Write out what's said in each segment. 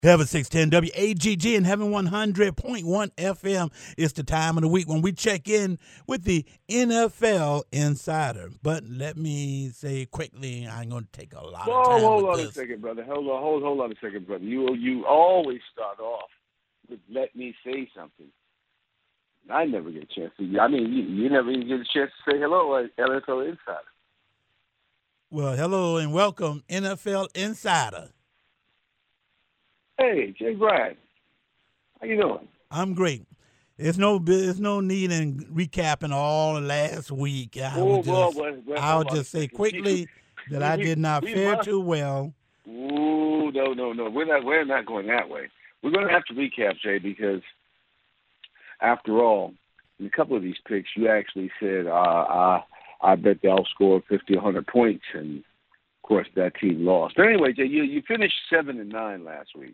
Heaven 610 WAGG and Heaven 100.1 FM. It's the time of the week when we check in with the NFL Insider. But let me say quickly, I'm going to take a lot of time hold with on this. a second, brother. Hold on a second, brother. You always start off with "let me say something." I never get a chance to. I mean, you never even get a chance to say hello at NFL Insider. Well, hello and welcome, NFL Insider. Hey, Jay Bryant, how you doing? I'm great. There's no need in recapping all of last week. I'll just say quickly that I did not fare too well. Ooh, no. We're not going that way. We're going to have to recap, Jay, because after all, in a couple of these picks, you actually said, I bet they'll score 50, 100 points, and of course that team lost. But anyway, Jay, you finished 7-9 last week.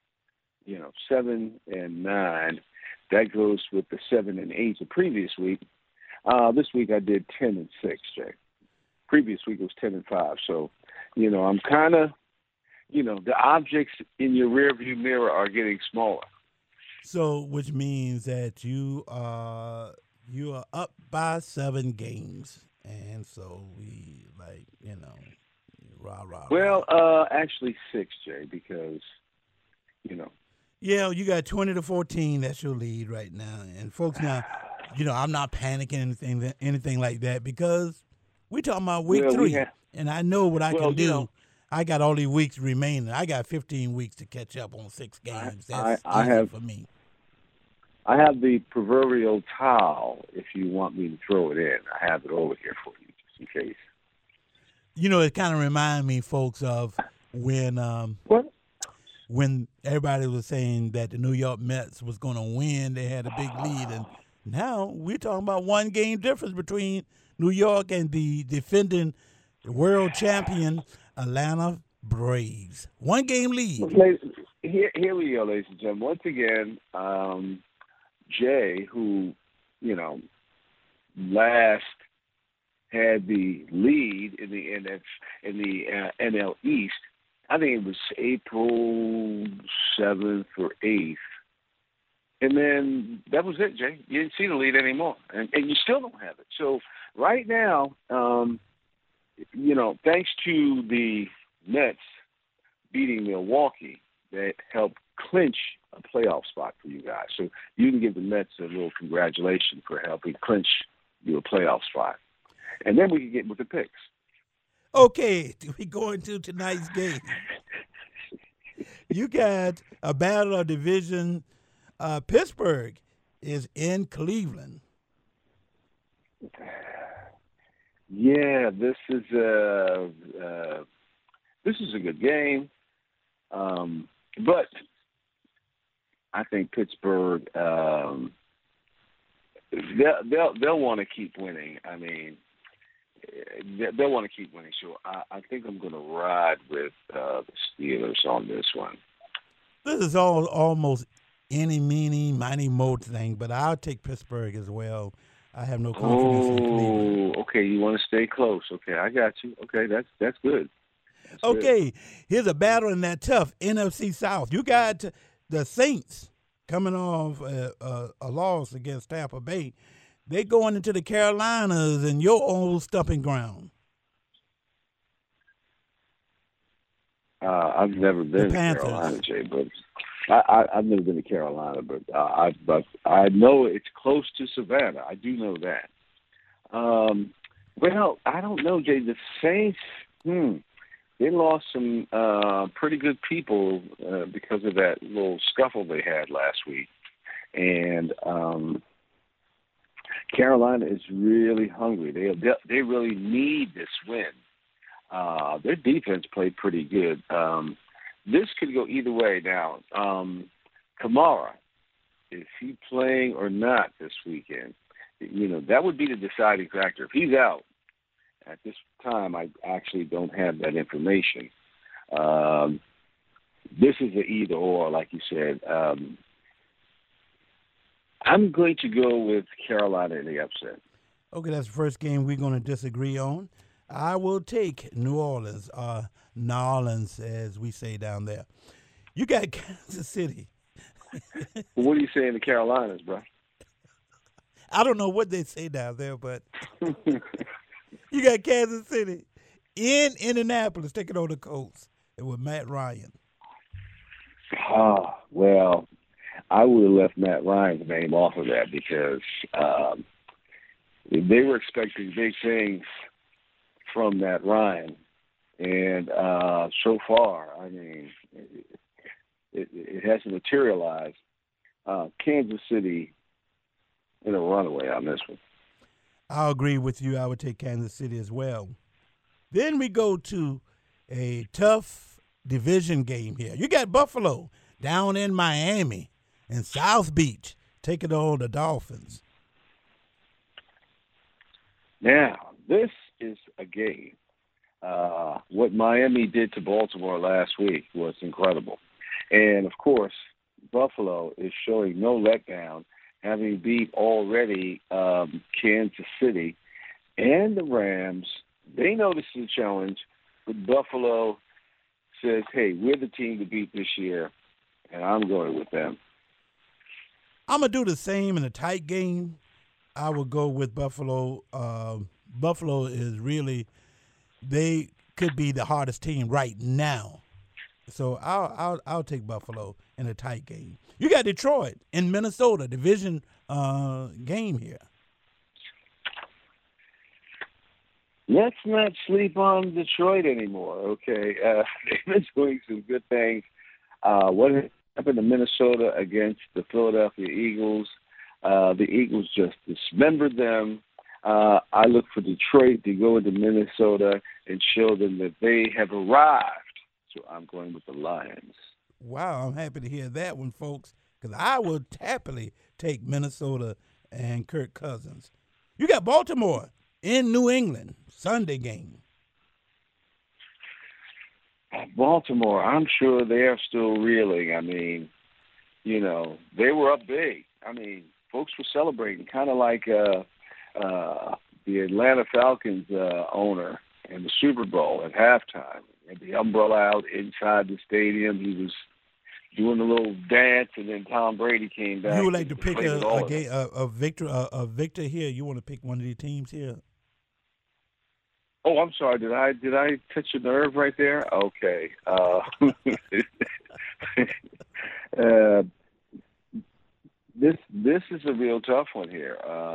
7-9. That goes with the 7-8 the previous week. This week I did 10-6, Jay. Previous week was 10-5. So, I'm kind of, the objects in your rearview mirror are getting smaller. So, which means that you are up by 7 games, and so we rah. Well, actually 6, Jay, because Yeah, you got 20-14. That's your lead right now, and folks, now, I'm not panicking anything like that because we talking about week 3, and I know what I can do. I got all these weeks remaining. I got 15 weeks to catch up on 6 games. That's easy for me. I have the proverbial towel if you want me to throw it in. I have it over here for you just in case. It kind of reminds me, folks, of when everybody was saying that the New York Mets was going to win. They had a big lead, and now we're talking about 1 game difference between New York and the defending world champion Atlanta Braves. 1 game lead. Here we go, ladies and gentlemen. Once again, Jay, who, last had the lead in the NL East. I think it was April 7th or 8th. And then that was it, Jay. You didn't see the lead anymore. And you still don't have it. So right now, thanks to the Mets beating Milwaukee, that helped clinch a playoff spot for you guys. So you can give the Mets a little congratulations for helping clinch you a playoff spot. And then we can get with the picks. Okay, we go into tonight's game. You got a battle of division. Pittsburgh is in Cleveland. Yeah, this is a good game, but I think Pittsburgh they'll want to keep winning. I mean, they'll want to keep winning. So I think I'm going to ride with the Steelers on this one. This is almost any, meeny, miny, mo thing, but I'll take Pittsburgh as well. I have no confidence in Cleveland. Okay, you want to stay close. Okay, I got you. Okay, that's good. Okay, here's a battle in that tough NFC South. You got the Saints coming off a loss against Tampa Bay. They going into the Carolinas and your old stumping ground. I've never been to Carolina, Jay, but I've never been to Carolina, but I know it's close to Savannah. I do know that. Well, I don't know, Jay. The Saints, they lost some pretty good people because of that little scuffle they had last week, and Carolina is really hungry. They really need this win. Their defense played pretty good. This could go either way now. Kamara, is he playing or not this weekend? That would be the deciding factor. If he's out, at this time, I actually don't have that information. This is an either or, like you said. I'm going to go with Carolina in the upset. Okay, that's the first game we're going to disagree on. I will take New Orleans, as we say down there. You got Kansas City. Well, what do you say in the Carolinas, bro? I don't know what they say down there, but you got Kansas City in Indianapolis taking on the Colts with Matt Ryan. Well, I would have left Matt Ryan's name off of that because they were expecting big things from Matt Ryan. And so far, I mean, it hasn't materialized. Kansas City in a runaway on this one. I'll agree with you. I would take Kansas City as well. Then we go to a tough division game here. You got Buffalo down in Miami and South Beach taking on the Dolphins. Now, this is a game. What Miami did to Baltimore last week was incredible. And, of course, Buffalo is showing no letdown, having beat already Kansas City and the Rams. They know this is a challenge, but Buffalo says, hey, we're the team to beat this year, and I'm going with them. I'm going to do the same in a tight game. I will go with Buffalo. Buffalo is really, they could be the hardest team right now. So I'll take Buffalo in a tight game. You got Detroit in Minnesota, division game here. Let's not sleep on Detroit anymore, okay? They've been doing some good things. What happened to Minnesota against the Philadelphia Eagles? The Eagles just dismembered them. I look for Detroit to go into Minnesota and show them that they have arrived. So I'm going with the Lions. Wow, I'm happy to hear that one, folks, because I would happily take Minnesota and Kirk Cousins. You got Baltimore in New England, Sunday game. Baltimore, I'm sure they're still reeling. I mean, you know, they were up big. I mean, folks were celebrating, kind of like the Atlanta Falcons owner in the Super Bowl at halftime. Had the umbrella out inside the stadium. He was doing a little dance, and then Tom Brady came back. You would like to pick a victor here? You want to pick one of the teams here? Oh, I'm sorry. Did I touch a nerve right there? Okay. This is a real tough one here.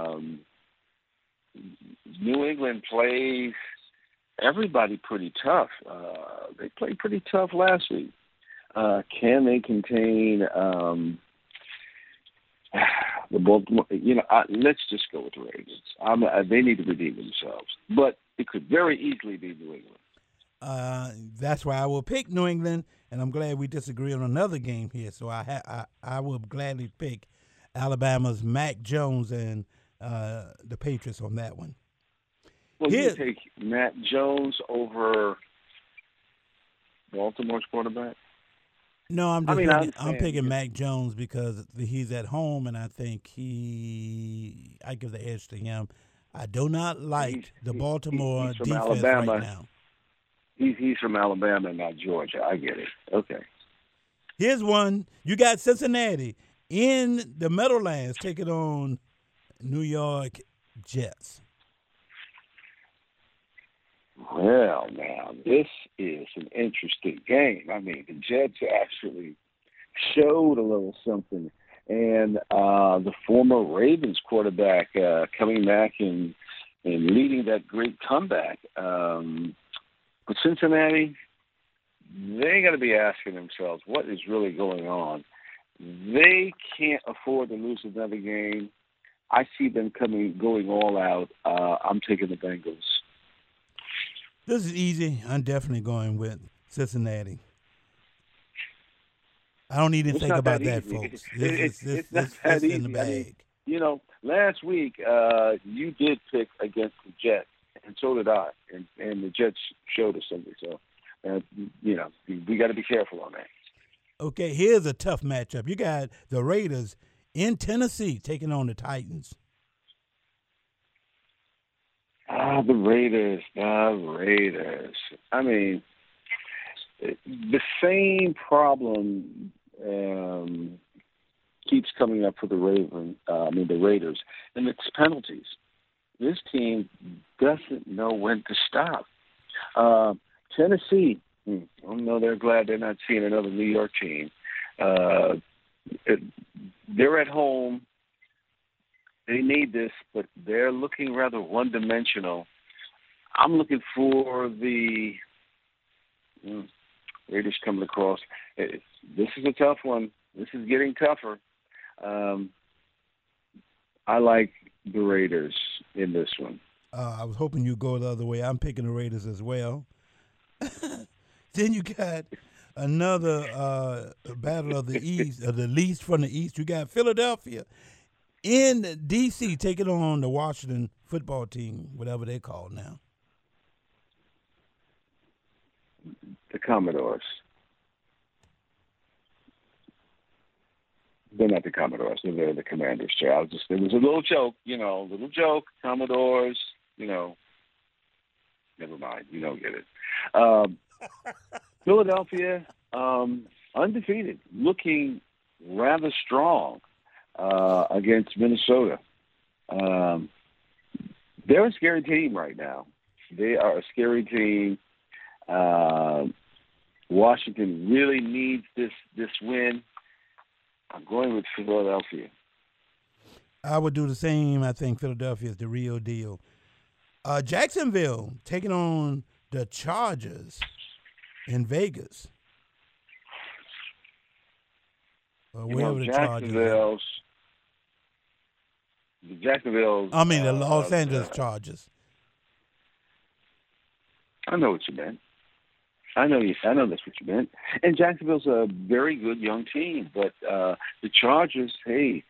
New England plays everybody pretty tough. They played pretty tough last week. Can they contain the Baltimore? You know, let's just go with the Ravens. They need to redeem themselves, but it could very easily be New England. That's why I will pick New England, and I'm glad we disagree on another game here. So I will gladly pick Alabama's Mac Jones and the Patriots on that one. Well, you take Matt Jones over Baltimore's quarterback? No, I'm picking Mac Jones because he's at home, and I think I give the edge to him. I do not like the Baltimore defense Alabama. Right now. He's from Alabama, not Georgia. I get it. Okay. Here's one. You got Cincinnati in the Meadowlands taking on New York Jets. Well, now, this is an interesting game. I mean, the Jets actually showed a little something. And the former Ravens quarterback coming back and leading that great comeback. But Cincinnati, they got to be asking themselves, what is really going on? They can't afford to lose another game. I see them going all out. I'm taking the Bengals. This is easy. I'm definitely going with Cincinnati. I don't need to think about that, folks. This is in the bag. I mean, you know, last week you did pick against the Jets, and so did I, and the Jets showed us something. So, you know, we got to be careful on that. Okay, here's a tough matchup. You got the Raiders in Tennessee taking on the Titans. The Raiders. I mean, the same problem keeps coming up for the Raiders, and it's penalties. This team doesn't know when to stop. Tennessee, I know they're glad they're not seeing another New York team. They're at home. They need this, but they're looking rather one-dimensional. I'm looking for the Raiders coming across. This is a tough one. This is getting tougher. I like the Raiders in this one. I was hoping you'd go the other way. I'm picking the Raiders as well. Then you got another battle of the East, the least from the East. You got Philadelphia in D.C. taking on the Washington football team, whatever they call now. The Commodores. They're not the Commodores. They're the Commanders, Charles. It was a little joke, Commodores, never mind. You don't get it. Philadelphia, undefeated, looking rather strong against Minnesota. They're a scary team right now. They are a scary team. Washington really needs this win. I'm going with Philadelphia. I would do the same. I think Philadelphia is the real deal. Jacksonville taking on the Chargers in Vegas. Wherever the Chargers are. The Jacksonville. The Los Angeles Chargers. I know what you meant. I know that's what you meant. And Jacksonville's a very good young team, but the Chargers, they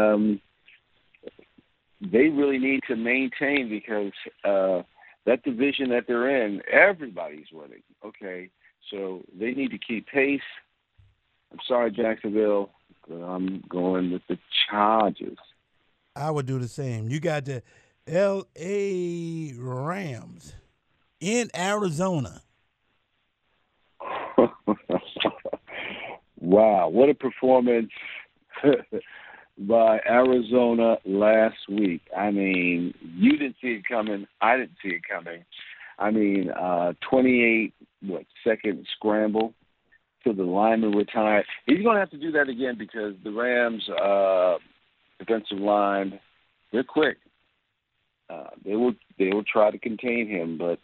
really need to maintain because that division that they're in, everybody's winning. Okay, so they need to keep pace. I'm sorry, Jacksonville, but I'm going with the Chargers. I would do the same. You got the L.A. Rams in Arizona. Wow, what a performance by Arizona last week. I mean, you didn't see it coming. I didn't see it coming. 28-second scramble till the lineman retired. He's going to have to do that again because the Rams' defensive line, they're quick. They will try to contain him, but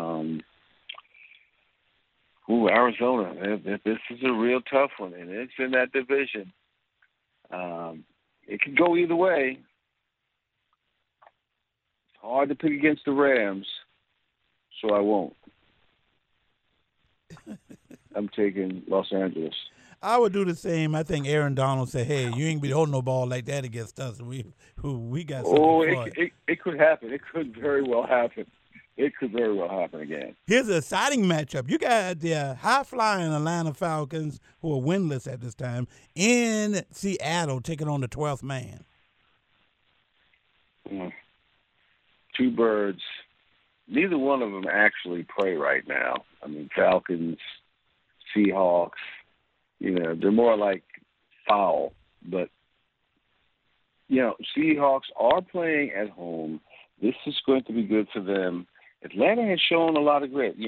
Arizona, this is a real tough one, and it's in that division. It could go either way. It's hard to pick against the Rams, so I won't. I'm taking Los Angeles. I would do the same. I think Aaron Donald said, "Hey, you ain't be holding no ball like that against us. We got something for it." It could happen. It could very well happen. It could very well happen again. Here's an exciting matchup. You got the high-flying Atlanta Falcons, who are winless at this time, in Seattle, taking on the 12th man. Two birds. Neither one of them actually play right now. Falcons, Seahawks, they're more like foul. But, Seahawks are playing at home. This is going to be good for them. Atlanta has shown a lot of grit.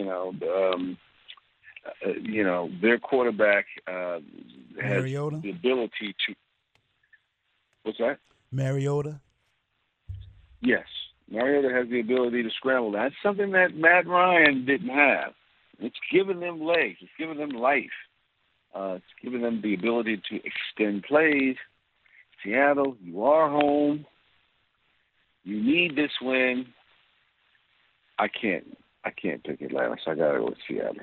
Their quarterback has Mariota? the ability to. What's that? Mariota? Yes. Mariota has the ability to scramble. That's something that Matt Ryan didn't have. It's given them legs. It's given them life. It's given them the ability to extend plays. Seattle, you are home. You need this win. I can't pick Atlanta, so I got to go with Seattle.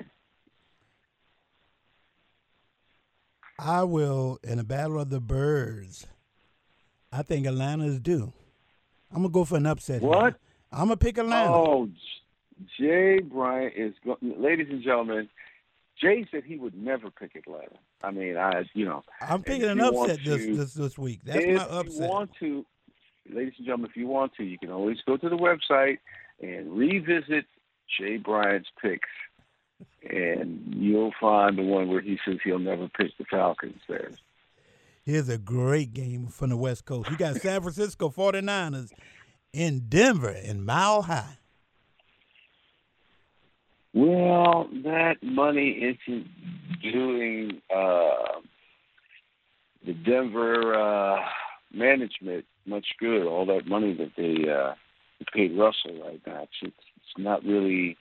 I will, in a battle of the birds, I think Atlanta is due. I'm going to go for an upset. What? Here. I'm going to pick Atlanta. Oh, Jay Bryant is – ladies and gentlemen, Jay said he would never pick Atlanta. I'm picking an upset this week. That's my upset. If you want to, ladies and gentlemen, if you want to, you can always go to the website and revisit Jay Bryant's picks and you'll find the one where he says he'll never pitch the Falcons there. Here's a great game from the West Coast. You got San Francisco 49ers in Denver in Mile High. Well, that money isn't doing the Denver management much good. All that money that they paid Russell right now, it's not really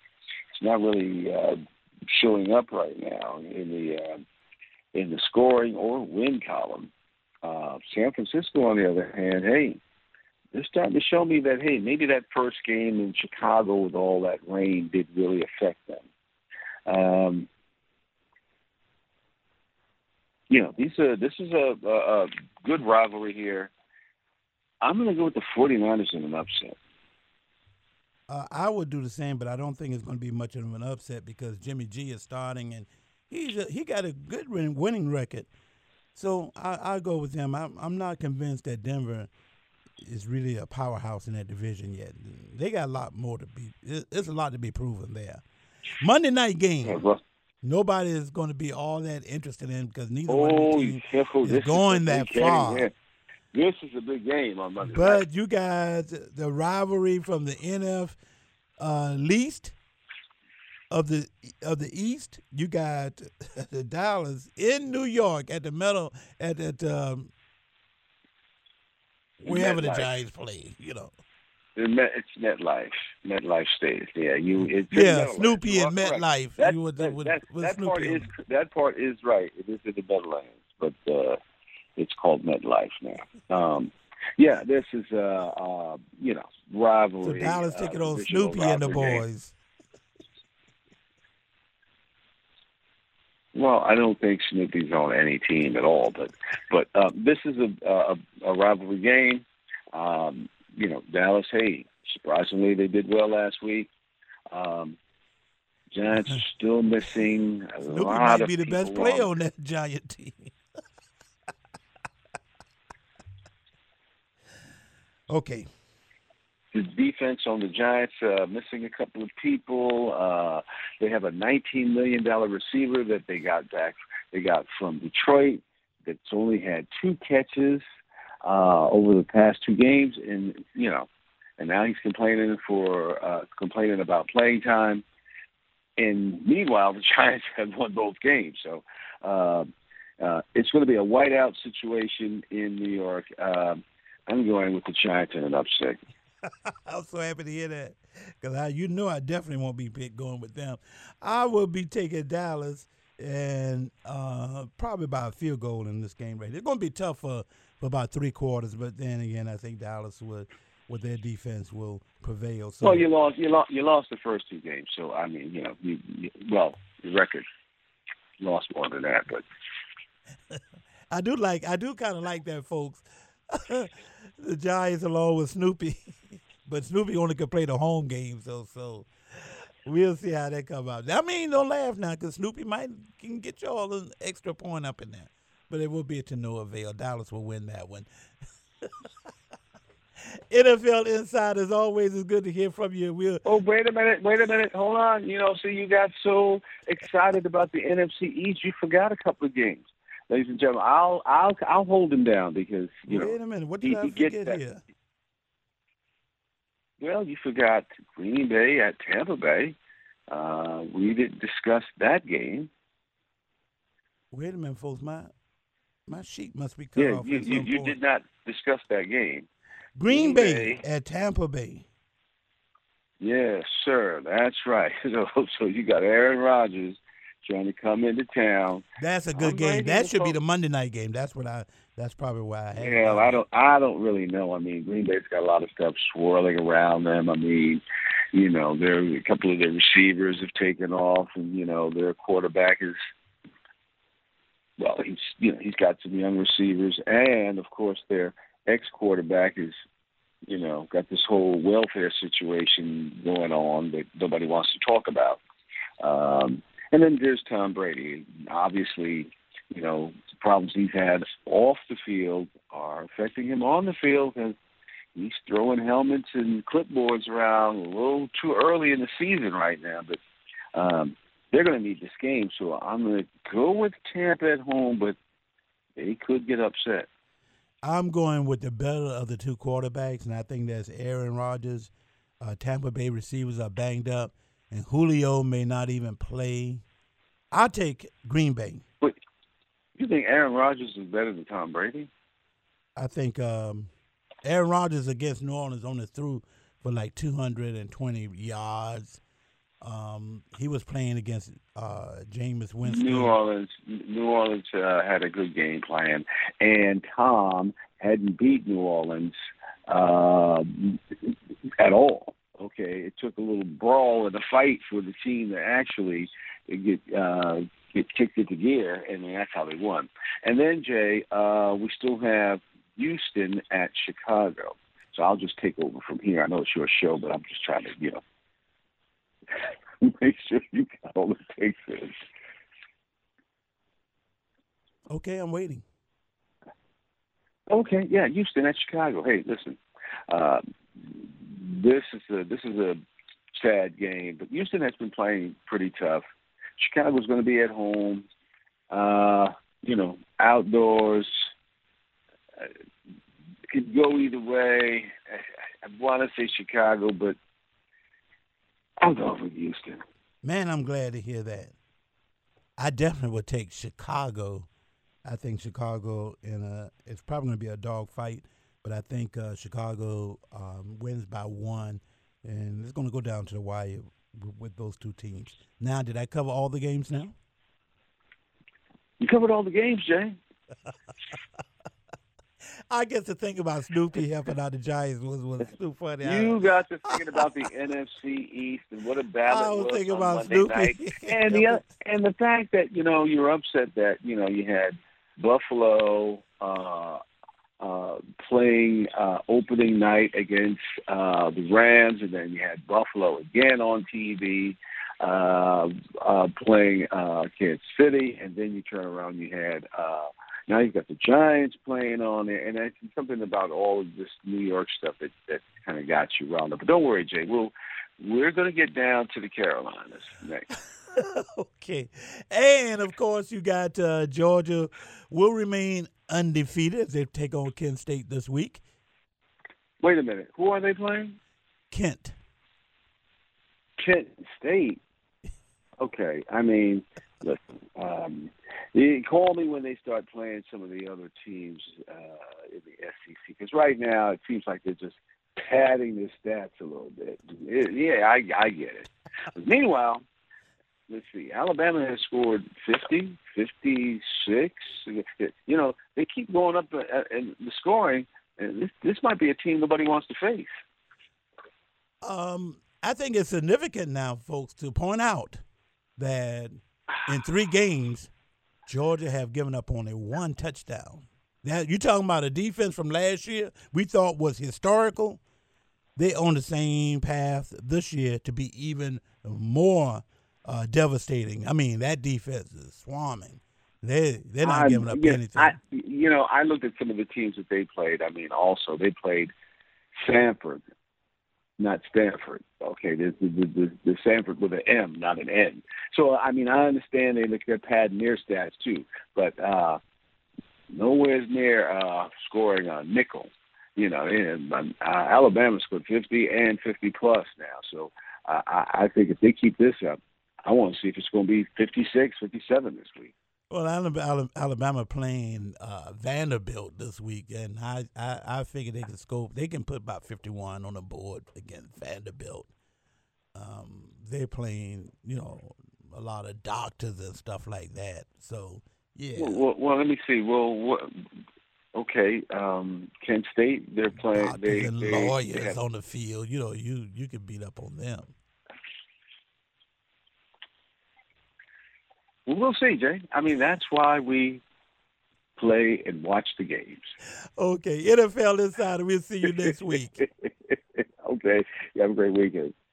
showing up right now in the scoring or win column. San Francisco, on the other hand, hey, they're starting to show me that, hey, maybe that first game in Chicago with all that rain did really affect them. This is a good rivalry here. I'm going to go with the 49ers in an upset. I would do the same, but I don't think it's going to be much of an upset because Jimmy G is starting, and he got a good winning record. So I'll go with him. I'm not convinced that Denver is really a powerhouse in that division yet. They got a lot more to be. There's a lot to be proven there. Monday night game. Nobody is going to be all that interested in because neither one of the teams is going that far. Yeah. This is a big game on Monday night. But you got the rivalry from the NFC least of the East. You got the Dallas in New York at the Meadow wherever the Giants play. It's MetLife Stadium. Yeah, Snoopy and MetLife. That part is right. It is in the Meadowlands, but it's called MetLife now. This is rivalry. So Dallas taking on Snoopy and the boys. Well, I don't think Snoopy's on any team at all, but this is a rivalry game. Dallas, hey, surprisingly, they did well last week. Giants are still missing a Snoopy lot might of be the best player on that Giant team. Okay. The defense on the Giants missing a couple of people. They have a $19 million receiver that they got back. They got from Detroit that's only had 2 catches over the past 2 games, and now he's complaining about playing time. And meanwhile, the Giants have won both games, so it's going to be a whiteout situation in New York. I'm going with the Giants in an upset. I'm so happy to hear that because I definitely won't be going with them. I will be taking Dallas and probably by a field goal in this game. Right, it's going to be tough for about 3 quarters, but then again, I think Dallas with their defense will prevail. So, well, you lost the first 2 games, so I mean, the record lost more than that, but I do kind of like that, folks. The Giants along with Snoopy, but Snoopy only could play the home games, so we'll see how that come out. I mean, don't laugh now, because Snoopy can get you all an extra point up in there, but it will be to no avail. Dallas will win that one. NFL Insiders, always is good to hear from you. Wait a minute, hold on. You got so excited about the NFC East, you forgot a couple of games. Ladies and gentlemen, I'll hold him down because Wait a minute, what did I forget here? Well, you forgot Green Bay at Tampa Bay. We didn't discuss that game. Wait a minute, folks. My sheet must be cut off. You did not discuss that game. Green Bay at Tampa Bay. Yes, sir. That's right. So you got Aaron Rodgers trying to come into town. That's a good game. That should be the Monday night game. That's probably why I had. Yeah, I don't really know. I mean, Green Bay's got a lot of stuff swirling around them. I mean, a couple of their receivers have taken off, and their quarterback is. Well, he's got some young receivers, and of course their ex-quarterback is, got this whole welfare situation going on that nobody wants to talk about. And then there's Tom Brady. Obviously, the problems he's had off the field are affecting him on the field, and he's throwing helmets and clipboards around a little too early in the season right now. But they're going to need this game. So I'm going to go with Tampa at home, but they could get upset. I'm going with the better of the two quarterbacks, and I think that's Aaron Rodgers. Tampa Bay receivers are banged up, and Julio may not even play. I'll take Green Bay. But you think Aaron Rodgers is better than Tom Brady? I think Aaron Rodgers against New Orleans only threw for like 220 yards. He was playing against Jameis Winston. New Orleans had a good game plan, and Tom hadn't beat New Orleans at all. Okay, it took a little brawl and a fight for the team to actually get kicked into gear, and that's how they won. And then, Jay, we still have Houston at Chicago. So I'll just take over from here. I know it's your show, but I'm just trying to, make sure you got all the takes in. Okay, I'm waiting. Okay, yeah, Houston at Chicago. Hey, listen, this is a sad game, but Houston has been playing pretty tough. Chicago's going to be at home, outdoors. Could go either way. I want to say Chicago, but I'll go with Houston. Man, I'm glad to hear that. I definitely would take Chicago. I think Chicago it's probably going to be a dog fight, but I think Chicago wins by 1, and it's going to go down to the wire with those two teams. Now, did I cover all the games now? You covered all the games, Jay. I guess the thing about Snoopy helping out the Giants was too funny. You got to thinking about the NFC East and what a battle I was thinking about Monday Snoopy. night. And the fact that, you're upset that, you had Buffalo playing opening night against the Rams, and then you had Buffalo again on TV playing Kansas City, and then you turn around, you had now you've got the Giants playing on there, and that's something about all of this New York stuff that kind of got you round up. But don't worry, Jay. We're going to get down to the Carolinas next. Okay. And, of course, you got Georgia will remain undefeated as they take on Kent State this week. Wait a minute. Who are they playing? Kent State? Okay. I mean, listen, you call me when they start playing some of the other teams in the SEC, because right now it seems like they're just padding the stats a little bit. I get it. But meanwhile, let's see, Alabama has scored 50, 56. They keep going up in the scoring, and this might be a team nobody wants to face. I think it's significant now, folks, to point out that in 3 games, Georgia have given up only 1 touchdown. Now, you're talking about a defense from last year we thought was historical. They're on the same path this year to be even more devastating. I mean, that defense is swarming. They're not giving up anything. I looked at some of the teams that they played. I mean, also, they played Sanford, not Stanford. Okay, the Sanford with an M, not an N. So, I mean, I understand they look at pad near stats too, but nowhere near scoring a nickel. And Alabama scored 50 and 50 plus now. So I think if they keep this up, I want to see if it's going to be 56, 57 this week. Well, Alabama playing Vanderbilt this week, and I figure they can score. They can put about 51 on the board against Vanderbilt. They're playing, a lot of doctors and stuff like that. So, yeah. Well, let me see. Okay, Kent State, they're playing. Doctors and lawyers on the field. You can beat up on them. Well, we'll see, Jay. I mean, that's why we play and watch the games. Okay, NFL Insider. We'll see you next week. Okay. You have a great weekend.